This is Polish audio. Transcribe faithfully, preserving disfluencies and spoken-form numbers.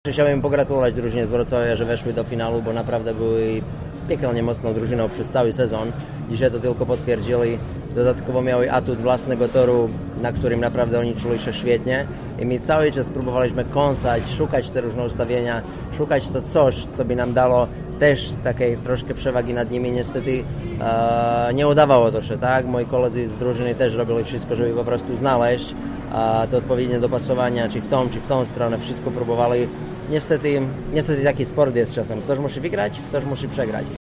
Chciałbym pogratulować drużynie z Wrocławia, że weszły do finału, bo naprawdę były piekielnie mocną drużyną przez cały sezon. Dzisiaj to tylko potwierdzili. Dodatkowo miały atut własnego toru, na którym naprawdę oni czuli się świetnie. I my cały czas próbowaliśmy kąsać, szukać te różne ustawienia, szukać to coś, co by nam dało też takiej troszkę przewagi nad nimi. Niestety e, nie udawało to się, tak? Moi koledzy z drużyny też robili wszystko, żeby po prostu znaleźć e, te odpowiednie dopasowania, czy w tą, czy w tą stronę. Wszystko próbowali. Niestety, niestety taki sport jest czasem. Ktoś musi wygrać, ktoś musi przegrać.